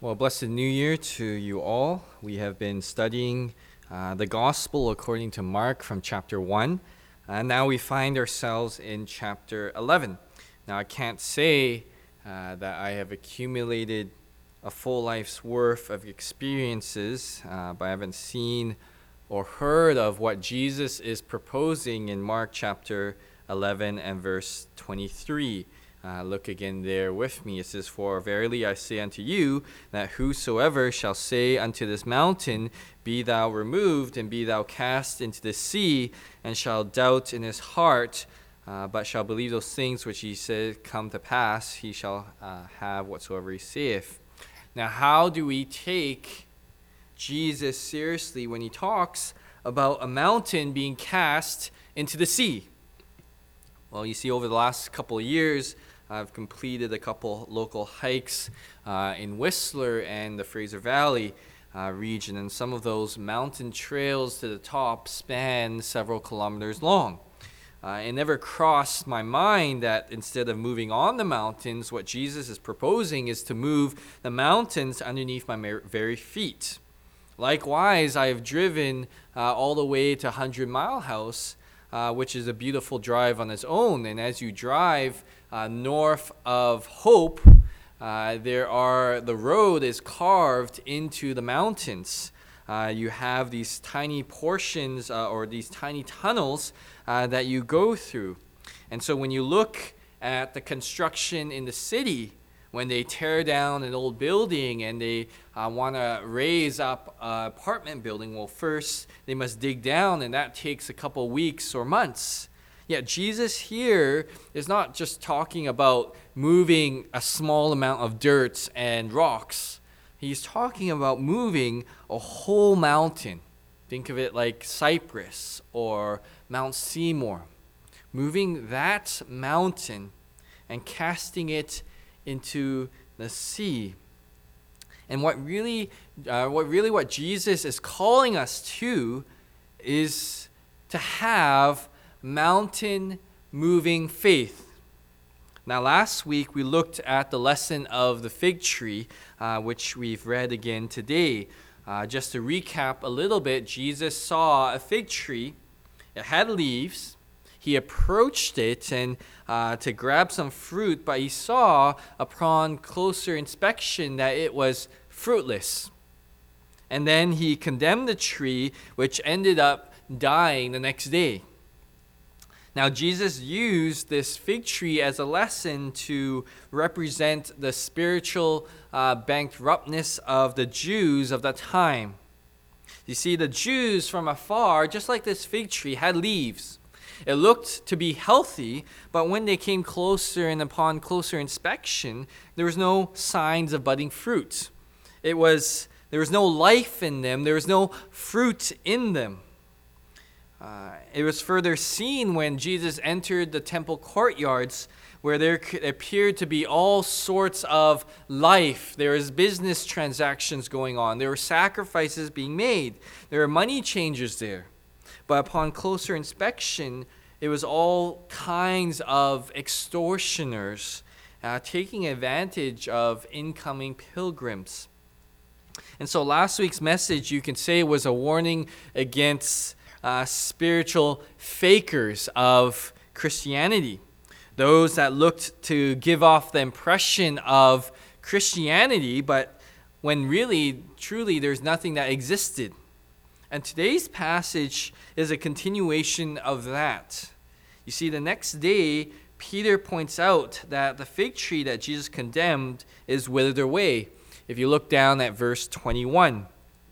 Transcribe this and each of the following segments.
Well, blessed New Year to you all. We have been studying the Gospel according to Mark from chapter 1. And now we find ourselves in chapter 11. Now, I can't say that I have accumulated a full life's worth of experiences, but I haven't seen or heard of what Jesus is proposing in Mark chapter 11 and verse 23. Look again there with me. It says, "For verily I say unto you, that whosoever shall say unto this mountain, Be thou removed, and be thou cast into the sea, and shall doubt in his heart, but shall believe those things which he said come to pass, he shall have whatsoever he saith." Now, how do we take Jesus seriously when he talks about a mountain being cast into the sea? Well, you see, over the last couple of years, I've completed a couple local hikes in Whistler and the Fraser Valley region, and some of those mountain trails to the top span several kilometers long. It never crossed my mind that instead of moving on the mountains, what Jesus is proposing is to move the mountains underneath my very feet. Likewise, I have driven all the way to 100 Mile House, which is a beautiful drive on its own. And as you drive north of Hope, the road is carved into the mountains. You have these tiny portions or these tiny tunnels that you go through. And so when you look at the construction in the city, when they tear down an old building and they want to raise up an apartment building, well, first they must dig down, and that takes a couple weeks or months. Yet Jesus here is not just talking about moving a small amount of dirt and rocks. He's talking about moving a whole mountain. Think of it like Cyprus or Mount Seymour. Moving that mountain and casting it into the sea. And what Jesus is calling us to is to have mountain moving faith. Now, last week we looked at the lesson of the fig tree, which we've read again today. Just to recap a little bit, Jesus saw a fig tree. It had leaves. He approached it and to grab some fruit, but he saw upon closer inspection that it was fruitless. And then he condemned the tree, which ended up dying the next day. Now, Jesus used this fig tree as a lesson to represent the spiritual bankruptness of the Jews of that time. You see, the Jews from afar, just like this fig tree, had leaves. It looked to be healthy, but when they came closer and upon closer inspection, there was no signs of budding fruit. There was no life in them. There was no fruit in them. It was further seen when Jesus entered the temple courtyards, where there appeared to be all sorts of life. There was business transactions going on. There were sacrifices being made. There were money changers there. But upon closer inspection, it was all kinds of extortioners taking advantage of incoming pilgrims. And so last week's message, you can say, was a warning against spiritual fakers of Christianity. Those that looked to give off the impression of Christianity, but when really, truly, there's nothing that existed. And today's passage is a continuation of that. You see, the next day, Peter points out that the fig tree that Jesus condemned is withered away. If you look down at verse 21,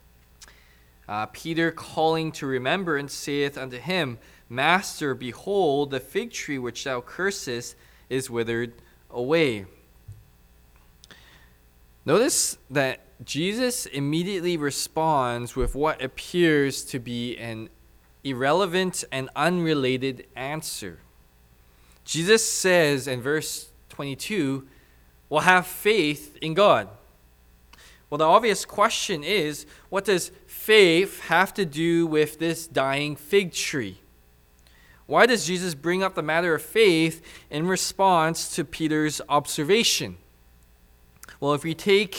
Peter, calling to remembrance, saith unto him, Master, behold, the fig tree which thou cursest is withered away. Notice that Jesus immediately responds with what appears to be an irrelevant and unrelated answer. Jesus says in verse 22, well, have faith in God. Well, the obvious question is, what does faith have to do with this dying fig tree? Why does Jesus bring up the matter of faith in response to Peter's observation? Well, if we take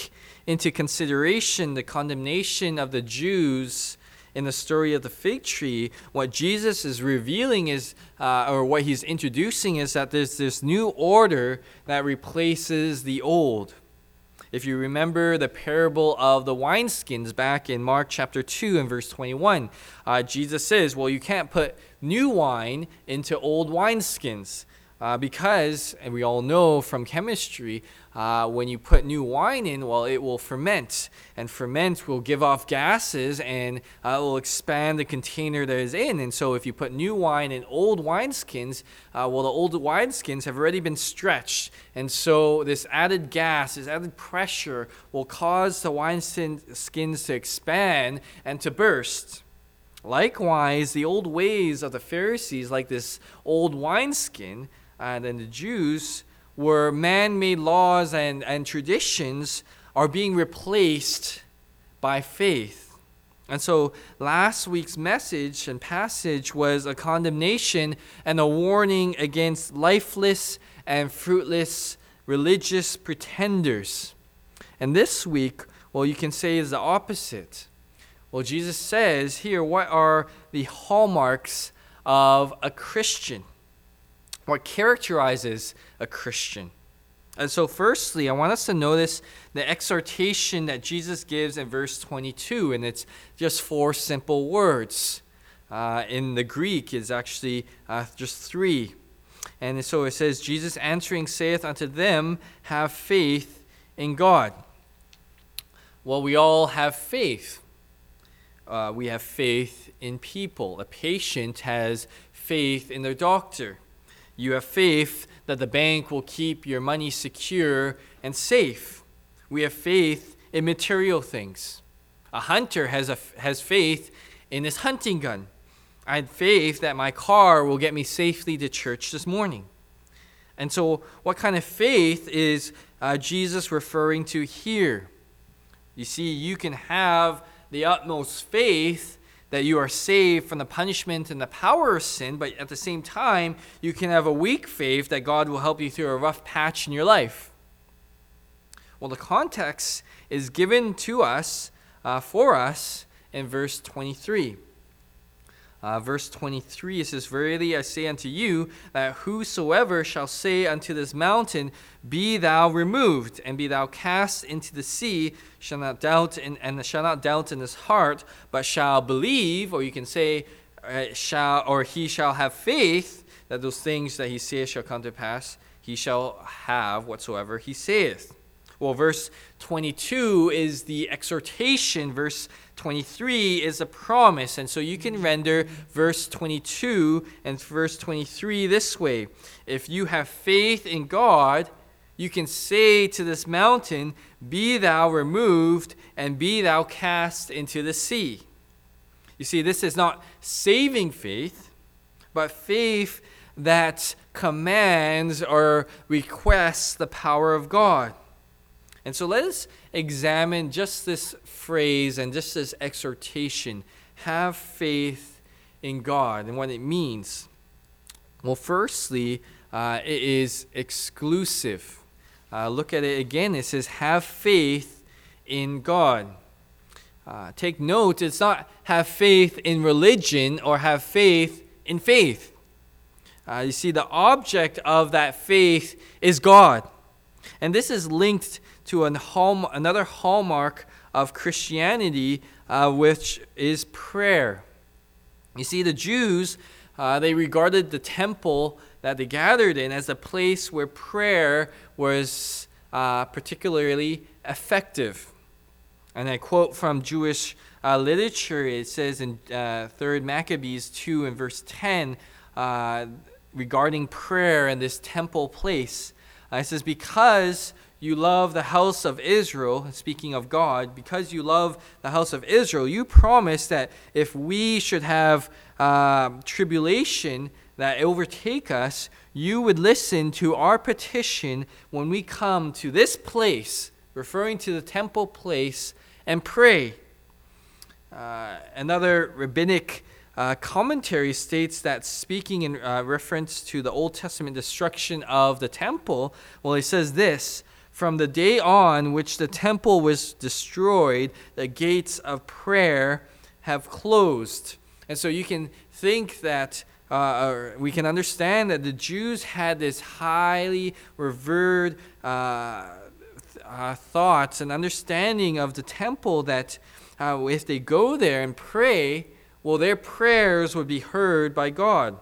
into consideration the condemnation of the Jews in the story of the fig tree, what Jesus is revealing is, or what he's introducing is that there's this new order that replaces the old. If you remember the parable of the wineskins back in Mark chapter 2 and verse 21, Jesus says, well, you can't put new wine into old wineskins. Because, and we all know from chemistry, when you put new wine in, well, it will ferment. And ferment will give off gases and it will expand the container that is in. And so if you put new wine in old wineskins, well, the old wineskins have already been stretched. And so this added gas, this added pressure will cause the wineskins to expand and to burst. Likewise, the old ways of the Pharisees, like this old wineskin, and then the Jews, were man-made laws and traditions are being replaced by faith. And so last week's message and passage was a condemnation and a warning against lifeless and fruitless religious pretenders. And this week, well, you can say is the opposite. Well, Jesus says here, what are the hallmarks of a Christian? What characterizes a Christian? And so firstly, I want us to notice the exhortation that Jesus gives in verse 22, and it's just 4 simple words. In the Greek, it's actually just 3. And so it says, Jesus answering saith unto them, have faith in God. Well, we all have faith. We have faith in people. A patient has faith in their doctor. You have faith that the bank will keep your money secure and safe. We have faith in material things. A hunter has faith in his hunting gun. I had faith that my car will get me safely to church this morning. And so what kind of faith is Jesus referring to here? You see, you can have the utmost faith that you are saved from the punishment and the power of sin, but at the same time, you can have a weak faith that God will help you through a rough patch in your life. Well, the context is given to us, for us, in verse 23. Verse 23, it says, verily I say unto you, that whosoever shall say unto this mountain, be thou removed, and be thou cast into the sea, shall not doubt and shall not doubt in his heart, but shall believe, or you can say, he shall have faith, that those things that he saith shall come to pass, he shall have whatsoever he saith. Well, verse 22 is the exhortation. Verse 23 is a promise. And so you can render verse 22 and verse 23 this way. If you have faith in God, you can say to this mountain, be thou removed and be thou cast into the sea. You see, this is not saving faith, but faith that commands or requests the power of God. And so let us examine just this phrase and just this exhortation, have faith in God, and what it means. Well, firstly, it is exclusive. Look at it again. It says, have faith in God. Take note, it's not have faith in religion or have faith in faith. You see, the object of that faith is God. And this is linked to another hallmark of Christianity, which is prayer. You see, the Jews, they regarded the temple that they gathered in as a place where prayer was particularly effective. And I quote from Jewish literature. It says in 3 Maccabees 2 and verse 10 regarding prayer and this temple place. It says, because you love the house of Israel, speaking of God, because you love the house of Israel, you promise that if we should have tribulation that overtake us, you would listen to our petition when we come to this place, referring to the temple place, and pray. Another rabbinic commentary states that, speaking in reference to the Old Testament destruction of the temple, well, it says this, from the day on which the temple was destroyed, the gates of prayer have closed. And so you can think that, we can understand that the Jews had this highly revered thoughts and understanding of the temple that if they go there and pray, well, their prayers would be heard by God.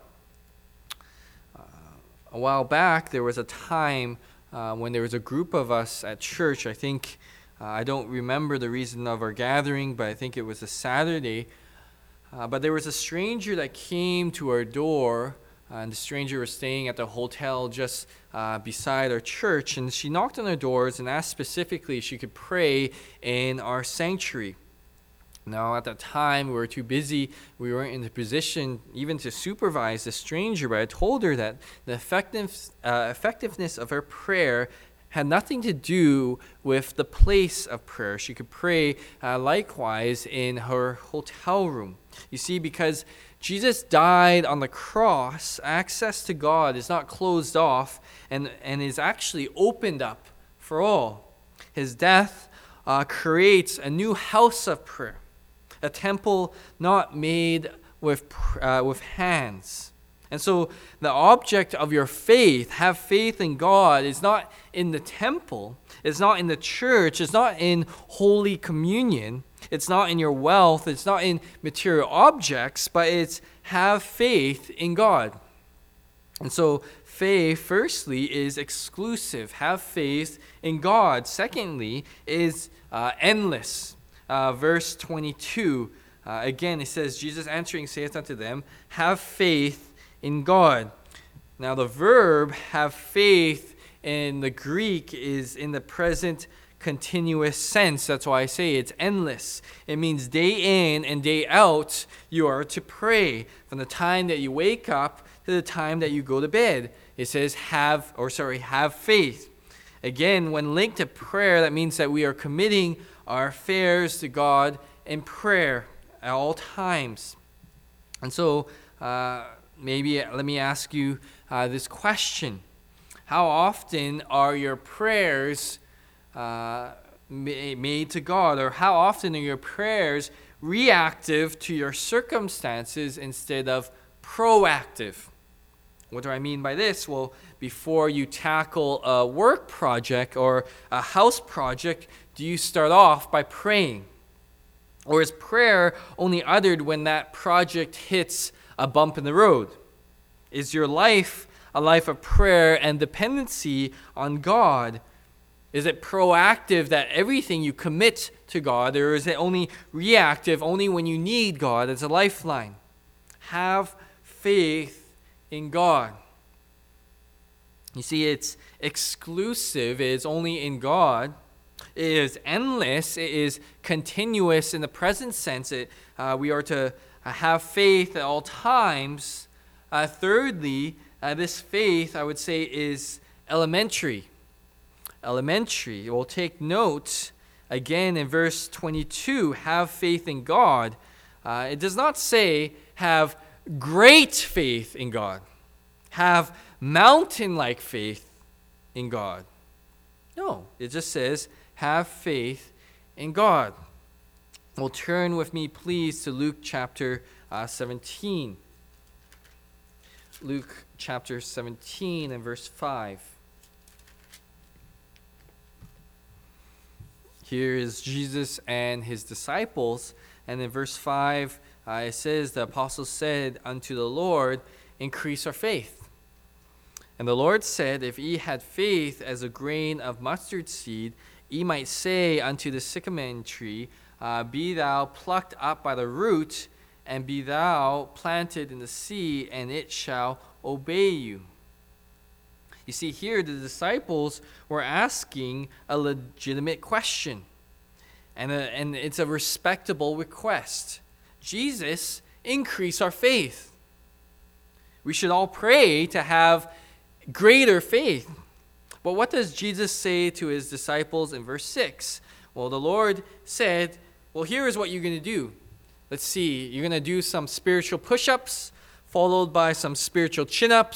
A while back, there was a time when there was a group of us at church. I think, I don't remember the reason of our gathering, but I think it was a Saturday. But there was a stranger that came to our door, and the stranger was staying at the hotel just beside our church. And she knocked on our doors and asked specifically if she could pray in our sanctuary. Now, at that time, we were too busy. We weren't in the position even to supervise the stranger, but I told her that the effectiveness of her prayer had nothing to do with the place of prayer. She could pray likewise in her hotel room. You see, because Jesus died on the cross, access to God is not closed off and is actually opened up for all. His death creates a new house of prayer. A temple not made with hands. And so the object of your faith, have faith in God, is not in the temple, it's not in the church, it's not in Holy Communion, it's not in your wealth, it's not in material objects, but it's have faith in God. And so faith, firstly, is exclusive. Have faith in God. Secondly, is endless. Verse 22, again it says, Jesus answering saith unto them, have faith in God. Now the verb have faith in the Greek is in the present continuous sense. That's why I say it's endless. It means day in and day out you are to pray. From the time that you wake up to the time that you go to bed. It says have faith. Again, when linked to prayer, that means that we are committing our affairs to God in prayer at all times. And so maybe let me ask you this question. How often are your prayers made to God? Or how often are your prayers reactive to your circumstances instead of proactive? What do I mean by this? Well, before you tackle a work project or a house project, do you start off by praying? Or is prayer only uttered when that project hits a bump in the road? Is your life a life of prayer and dependency on God? Is it proactive that everything you commit to God, or is it only reactive, only when you need God as a lifeline? Have faith in God. You see, it's exclusive. It is only in God. It is endless. It is continuous in the present sense. We are to have faith at all times. Thirdly, this faith, I would say, is elementary. Elementary. We'll take note again in verse 22, have faith in God. It does not say have great faith in God. Have mountain-like faith in God. No, it just says have faith in God. Well, turn with me, please, to Luke chapter 17. Luke chapter 17 and verse 5. Here is Jesus and his disciples, and in verse 5, it says, the apostles said unto the Lord, increase our faith. And the Lord said, if ye had faith as a grain of mustard seed, ye might say unto the sycamore tree, be thou plucked up by the root, and be thou planted in the sea, and it shall obey you. You see, here the disciples were asking a legitimate question, and it's a respectable request. Jesus, increase our faith. We should all pray to have greater faith. But what does Jesus say to his disciples in verse 6? Well, the Lord said, well, here is what you're going to do. Let's see, you're going to do some spiritual push-ups, followed by some spiritual chin-ups,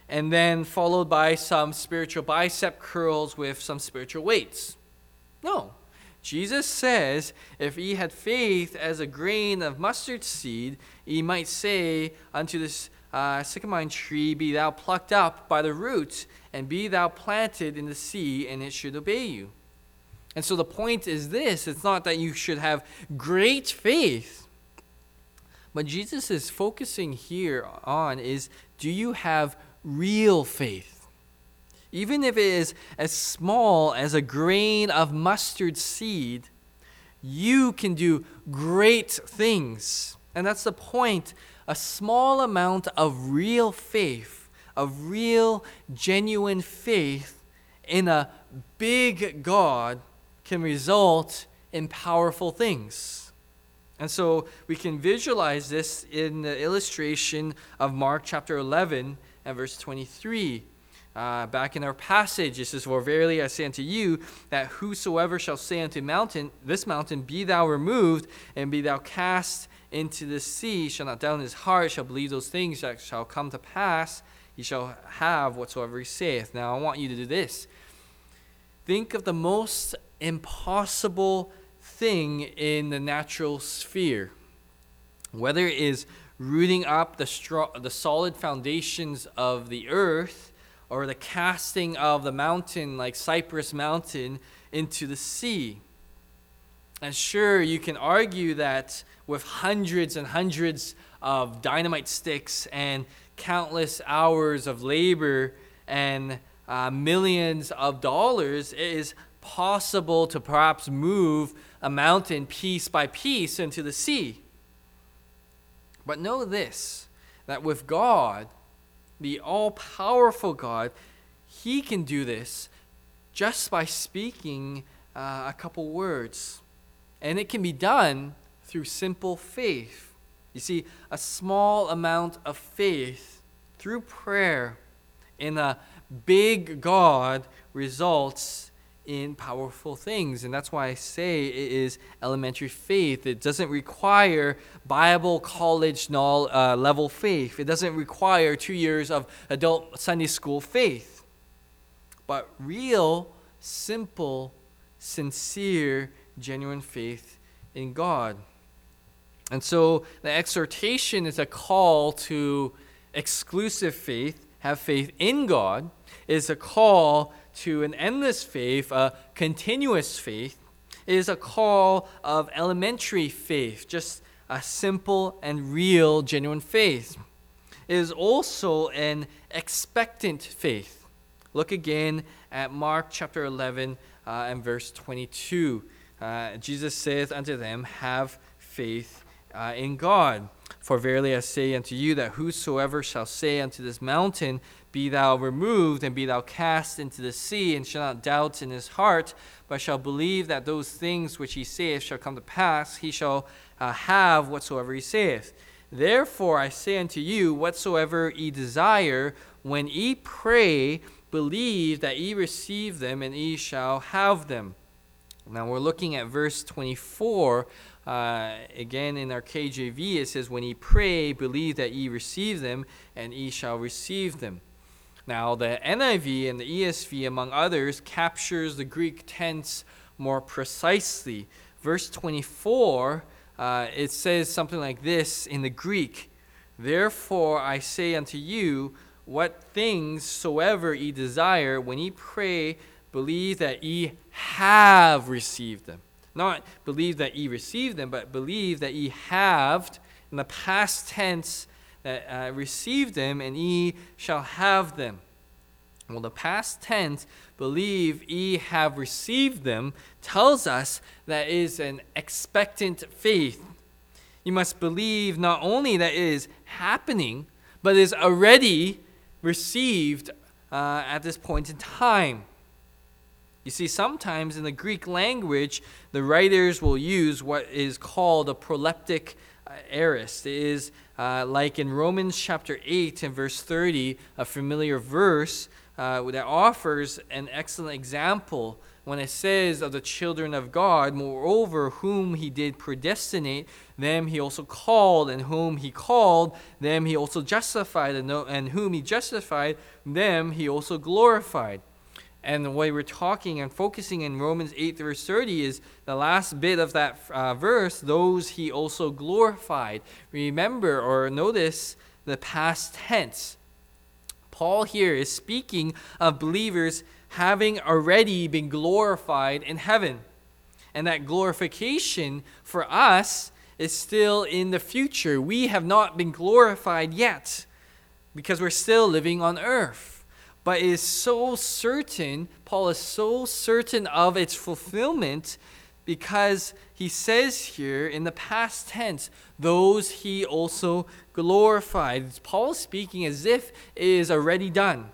and then followed by some spiritual bicep curls with some spiritual weights. No. Jesus says, if ye had faith as a grain of mustard seed, ye might say unto this sycamore tree, be thou plucked up by the roots, and be thou planted in the sea, and it should obey you. And so the point is this, it's not that you should have great faith, but Jesus is focusing here on is, do you have real faith? Even if it is as small as a grain of mustard seed, you can do great things. And that's the point. A small amount of real faith, of real, genuine faith in a big God can result in powerful things. And so we can visualize this in the illustration of Mark chapter 11 and verse 23. Back in our passage, it says, for verily I say unto you, that whosoever shall say unto this mountain, be thou removed, and be thou cast into the sea, shall not doubt in his heart, shall believe those things that shall come to pass, he shall have whatsoever he saith. Now I want you to do this. Think of the most impossible thing in the natural sphere. Whether it is rooting up the solid foundations of the earth, or the casting of the mountain like Cypress Mountain into the sea. And sure, you can argue that with hundreds and hundreds of dynamite sticks and countless hours of labor and millions of dollars, it is possible to perhaps move a mountain piece by piece into the sea. But know this, that with God, the all-powerful God, he can do this just by speaking a couple words. And it can be done through simple faith. You see, a small amount of faith through prayer in a big God results in powerful things. And that's why I say it is elementary faith. It doesn't require Bible college level faith. It doesn't require 2 years of adult Sunday school faith. But real, simple, sincere, genuine faith in God. And so the exhortation is a call to exclusive faith, have faith in God, is a call to an endless faith, a continuous faith. It is a call of elementary faith, just a simple and real, genuine faith. It is also an expectant faith. Look again at Mark chapter 11 and verse 22. Jesus saith unto them, have faith in God. For verily I say unto you, that whosoever shall say unto this mountain, be thou removed, and be thou cast into the sea, and shall not doubt in his heart, but shall believe that those things which he saith shall come to pass, he shall have whatsoever he saith. Therefore I say unto you, whatsoever ye desire, when ye pray, believe that ye receive them, and ye shall have them. Now we're looking at verse 24. Again, in our KJV, it says, when ye pray, believe that ye receive them, and ye shall receive them. Now, the NIV and the ESV, among others, captures the Greek tense more precisely. Verse 24, it says something like this in the Greek. Therefore I say unto you, what things soever ye desire, when ye pray, believe that ye have received them. Not believe that ye received them, but believe that ye have, in the past tense, that received them, and ye shall have them. Well, the past tense, believe ye have received them, tells us that is an expectant faith. You must believe not only that it is happening, but is already received at this point in time. You see, sometimes in the Greek language, the writers will use what is called a proleptic aorist. It is like in Romans chapter 8 and verse 30, a familiar verse that offers an excellent example when it says of the children of God, moreover, whom he did predestinate, them he also called, and whom he called, them he also justified, and whom he justified, them he also glorified. And the way we're talking and focusing in Romans 8 verse 30 is the last bit of that verse, those he also glorified. Remember or notice the past tense. Paul here is speaking of believers having already been glorified in heaven. And that glorification for us is still in the future. We have not been glorified yet because we're still living on earth. But it is so certain, Paul is so certain of its fulfillment because he says here in the past tense, those he also glorified. Paul is speaking as if it is already done.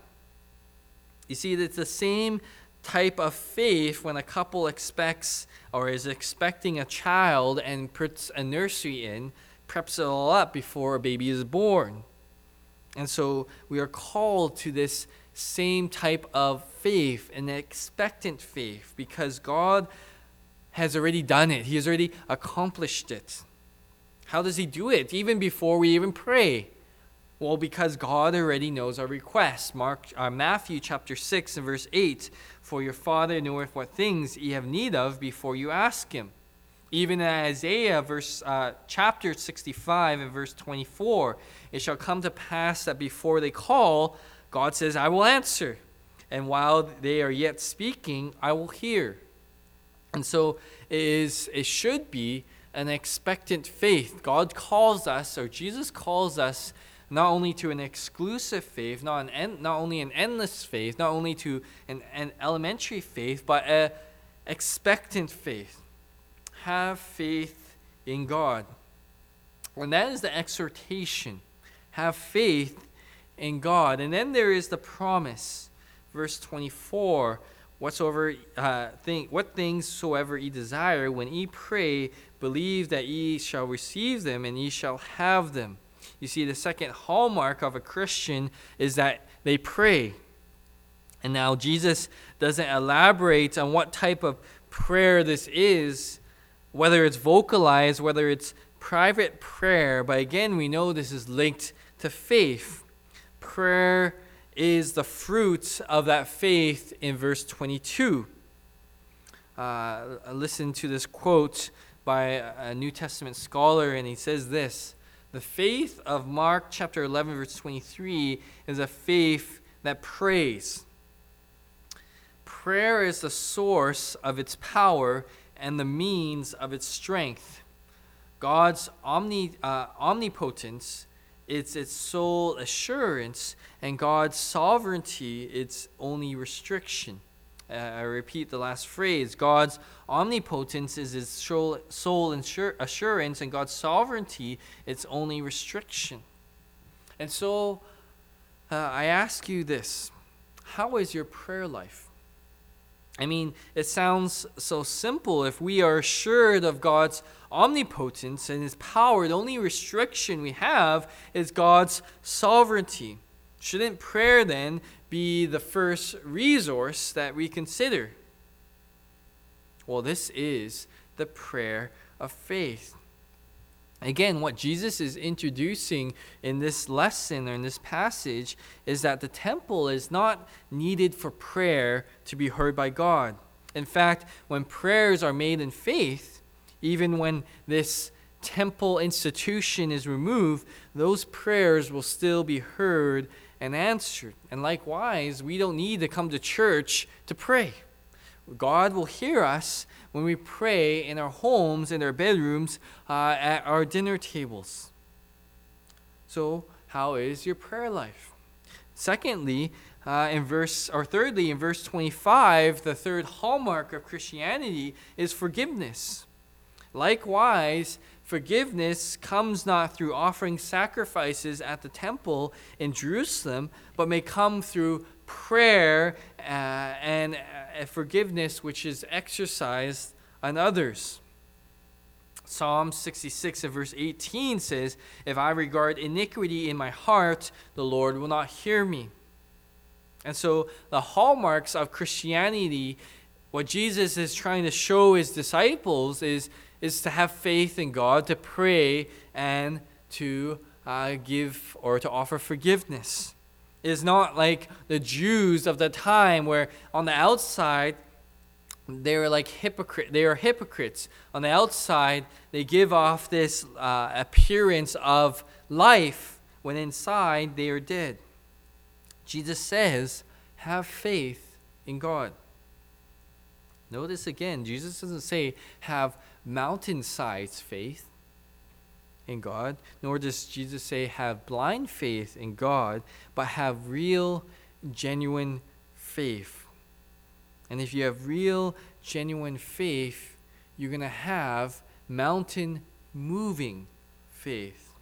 You see, it's the same type of faith when a couple expects or is expecting a child and puts a nursery in, preps it all up before a baby is born. And so we are called to this same type of faith, an expectant faith, because God has already done it. He has already accomplished it. How does he do it? Even before we even pray. Well, because God already knows our requests. Matthew chapter 6 and verse 8, for your Father knoweth what things ye have need of before you ask him. Even in Isaiah chapter 65 and verse 24, it shall come to pass that before they call, God says, I will answer. And while they are yet speaking, I will hear. And so it should be an expectant faith. God calls us, or Jesus calls us, not only to an exclusive faith, not only an endless faith, not only to an elementary faith, but an expectant faith. Have faith in God. And that is the exhortation. Have faith in God. And then there is the promise. Verse 24, what things soever ye desire, when ye pray, believe that ye shall receive them, and ye shall have them. You see, the second hallmark of a Christian is that they pray. And now Jesus doesn't elaborate on what type of prayer this is, whether it's vocalized, whether it's private prayer. But again, we know this is linked to faith. Prayer is the fruit of that faith in verse 22. Listen to this quote by a New Testament scholar, and he says this: the faith of Mark chapter 11, verse 23 is a faith that prays. Prayer is the source of its power and the means of its strength. God's omnipotence, it's its sole assurance, and God's sovereignty, its only restriction. I repeat the last phrase. God's omnipotence is its sole assurance, and God's sovereignty, its only restriction. And so I ask you this: how is your prayer life? I mean, it sounds so simple. If we are assured of God's omnipotence and his power, the only restriction we have is God's sovereignty. Shouldn't prayer then be the first resource that we consider? Well, this is the prayer of faith. Again, what Jesus is introducing in this lesson or in this passage is that the temple is not needed for prayer to be heard by God. In fact, when prayers are made in faith, even when this temple institution is removed, those prayers will still be heard and answered. And likewise, we don't need to come to church to pray. God will hear us when we pray in our homes, in our bedrooms, at our dinner tables. So, how is your prayer life? Thirdly, in verse 25, the third hallmark of Christianity is forgiveness. Likewise, forgiveness comes not through offering sacrifices at the temple in Jerusalem, but may come through prayer and forgiveness which is exercised on others. Psalm 66 and verse 18 says, if I regard iniquity in my heart, the Lord will not hear me. And so the hallmarks of Christianity What Jesus is trying to show his disciples is to have faith in God, to pray, and to give or to offer forgiveness. It is not like the Jews of the time where on the outside they were like they are hypocrites. On the outside they give off this appearance of life when inside they are dead. Jesus says, have faith in God. Notice again, Jesus doesn't say have mountain-sized faith in God, nor does Jesus say have blind faith in God, but have real, genuine faith. And if you have real, genuine faith, you're going to have mountain-moving faith.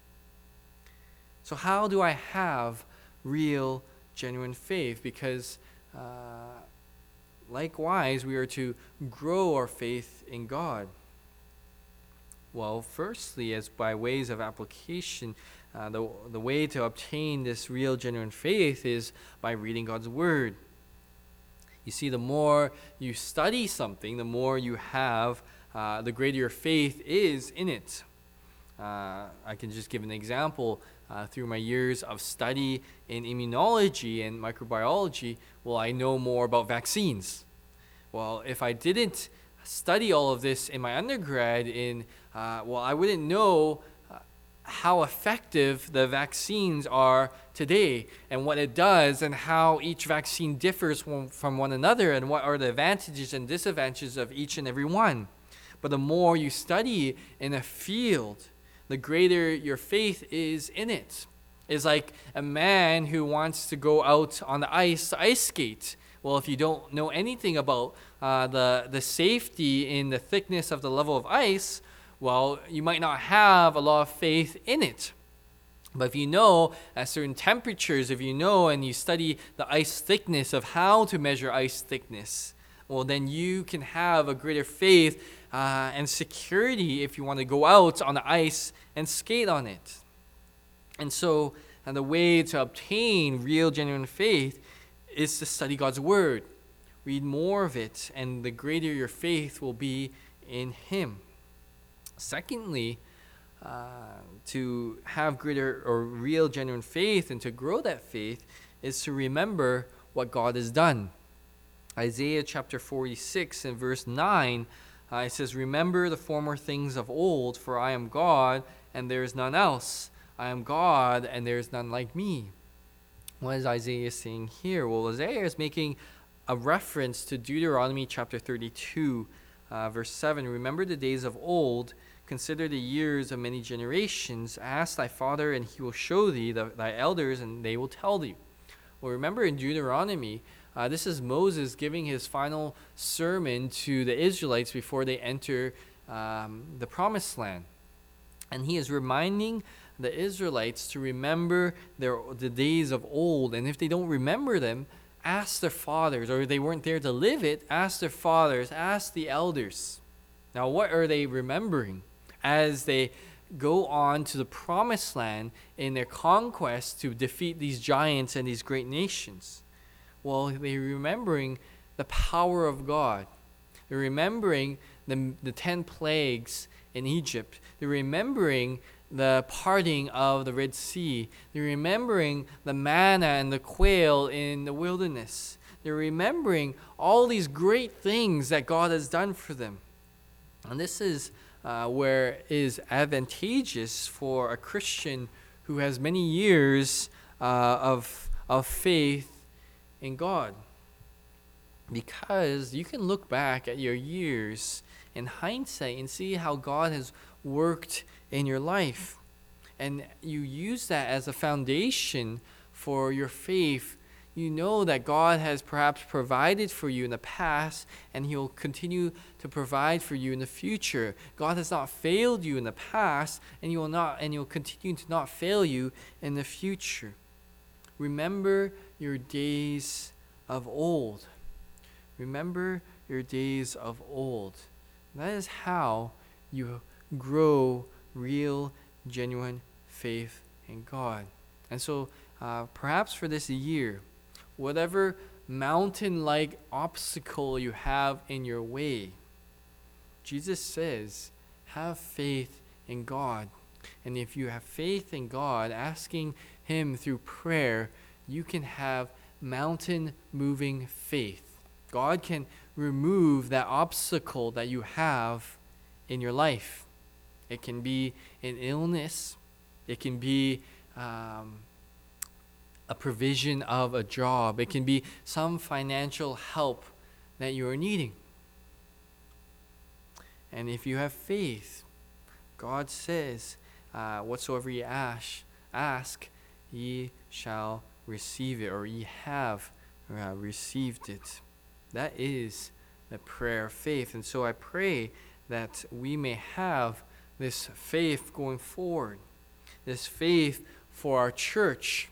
So how do I have real, genuine faith? Because likewise, we are to grow our faith in God. Well, firstly, as by ways of application, the way to obtain this real, genuine faith is by reading God's Word. You see, the more you study something, the more you have, the greater your faith is in it. I can just give an example. Through my years of study in immunology and microbiology, well, I know more about vaccines. Well, if I didn't study all of this in my undergrad, I wouldn't know how effective the vaccines are today and what it does and how each vaccine differs from one another and what are the advantages and disadvantages of each and every one. But the more you study in a field, the greater your faith is in it. It's like a man who wants to go out on the ice to ice skate. Well, if you don't know anything about the safety in the thickness of the level of ice, well, you might not have a lot of faith in it. But if you know at certain temperatures, if you know and you study the ice thickness of how to measure ice thickness, well, then you can have a greater faith and security if you want to go out on the ice and skate on it. And so, the way to obtain real, genuine faith is to study God's Word. Read more of it, and the greater your faith will be in Him. Secondly, to have greater or real, genuine faith and to grow that faith is to remember what God has done. Isaiah chapter 46 and verse 9, it says, remember the former things of old, for I am God, and there is none else. I am God, and there is none like me. What is Isaiah saying here? Well, Isaiah is making a reference to Deuteronomy chapter 32, verse 7. Remember the days of old, consider the years of many generations. Ask thy father, and he will show thee, thy elders, and they will tell thee. Well, remember in Deuteronomy, this is Moses giving his final sermon to the Israelites before they enter the promised land. And he is reminding the Israelites to remember the days of old. And if they don't remember them, ask their fathers, or they weren't there to live it, ask their fathers, ask the elders. Now, what are they remembering as they go on to the promised land in their conquest to defeat these giants and these great nations? Well, they're remembering the power of God. They're remembering the 10 plagues in Egypt. They're remembering the parting of the Red Sea. They're remembering the manna and the quail in the wilderness. They're remembering all these great things that God has done for them. And this is where it is advantageous for a Christian who has many years of faith in God. Because you can look back at your years in hindsight and see how God has worked in your life. And you use that as a foundation for your faith. You know that God has perhaps provided for you in the past, and He will continue to provide for you in the future. God has not failed you in the past, and He will continue to not fail you in the future. Remember your days of old. Remember your days of old. That is how you grow real, genuine faith in God. And so perhaps for this year, whatever mountain-like obstacle you have in your way. Jesus says, have faith in God. And if you have faith in God, asking Him through prayer, you can have mountain-moving faith. God can remove that obstacle that you have in your life. It can be an illness. It can be a provision of a job. It can be some financial help that you are needing. And if you have faith, God says, whatsoever ye ask, ye shall receive it, or ye have received it. That is the prayer of faith. And so I pray that we may have this faith going forward, this faith for our church,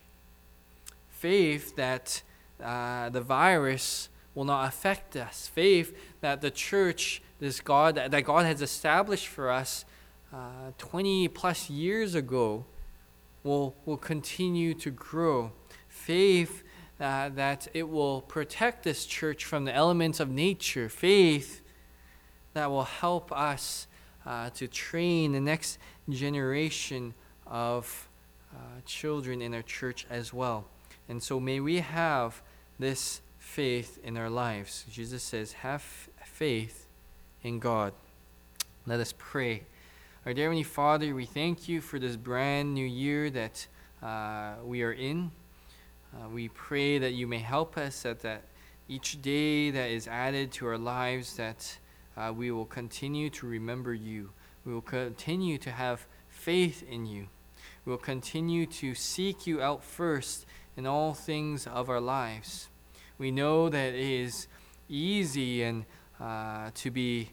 faith that the virus will not affect us, faith that the church, that God has established for us 20 plus years ago, will continue to grow, faith that it will protect this church from the elements of nature, faith that will help us to train the next generation of children in our church as well. And so may we have this faith in our lives. Jesus says, have faith in God. Let us pray. Our dear Heavenly Father, we thank you for this brand new year that we are in. We pray that you may help us, that each day that is added to our lives, that we will continue to remember you. We will continue to have faith in you. We will continue to seek you out first in all things of our lives. We know that it is easy and to be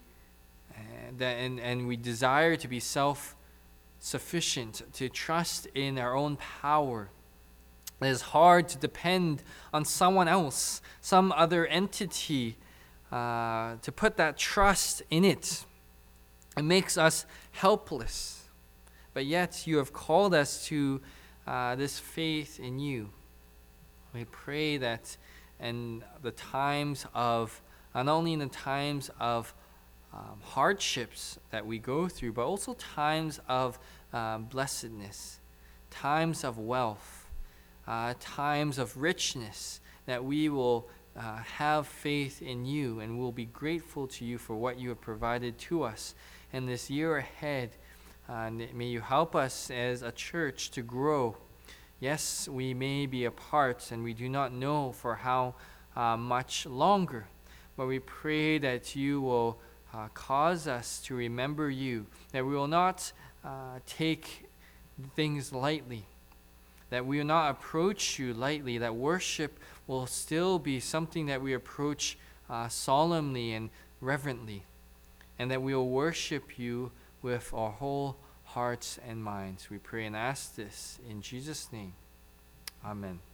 and we desire to be self-sufficient, to trust in our own power. It is hard to depend on someone else, some other entity, to put that trust in it. It makes us helpless. But yet you have called us to this faith in you. We pray that in the times of, not only in the times of hardships that we go through, but also times of blessedness, times of wealth, times of richness, that we will have faith in you and will be grateful to you for what you have provided to us. And this year ahead, may you help us as a church to grow. Yes, we may be apart and we do not know for how much longer, but we pray that you will cause us to remember you, that we will not take things lightly, that we will not approach you lightly, that worship will still be something that we approach solemnly and reverently, and that we will worship you with our whole hearts and minds. We pray and ask this in Jesus' name. Amen.